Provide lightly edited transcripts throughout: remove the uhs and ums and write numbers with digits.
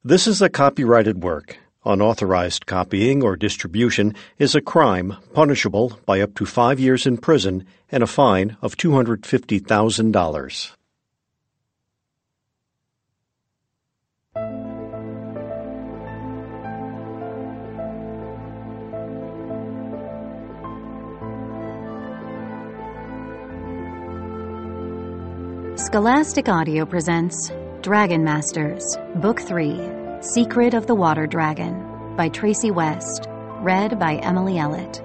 This is a copyrighted work. Unauthorized copying or distribution is a crime punishable by up to 5 years in prison and a fine of $250,000. Scholastic Audio presents Dragon Masters, Book 3, Secret of the Water Dragon, by Tracy West, read by Emily Ellett.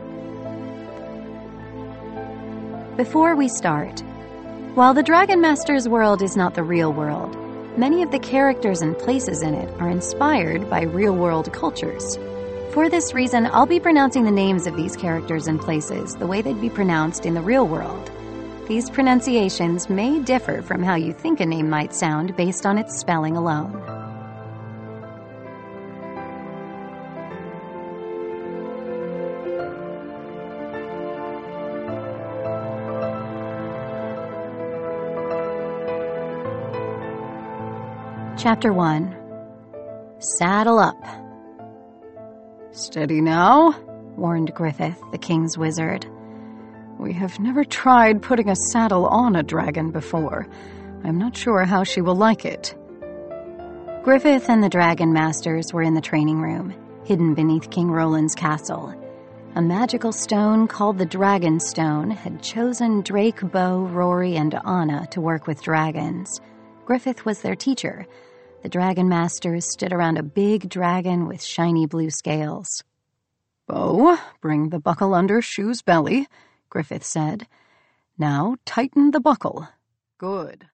Before we start, while the Dragon Masters world is not the real world, many of the characters and places in it are inspired by real-world cultures. For this reason, I'll be pronouncing the names of these characters and places the way they'd be pronounced in the real world. These pronunciations may differ from how you think a name might sound based on its spelling alone. Chapter 1. Saddle up. "Steady now," warned Griffith, the king's wizard. "We have never tried putting a saddle on a dragon before. I'm not sure how she will like it." Griffith and the Dragon Masters were in the training room, hidden beneath King Roland's castle. A magical stone called the Dragon Stone had chosen Drake, Bo, Rory, and Anna to work with dragons. Griffith was their teacher. The Dragon Masters stood around a big dragon with shiny blue scales. "Bo, bring the buckle under Shoe's belly," Griffith said. "Now tighten the buckle. Good."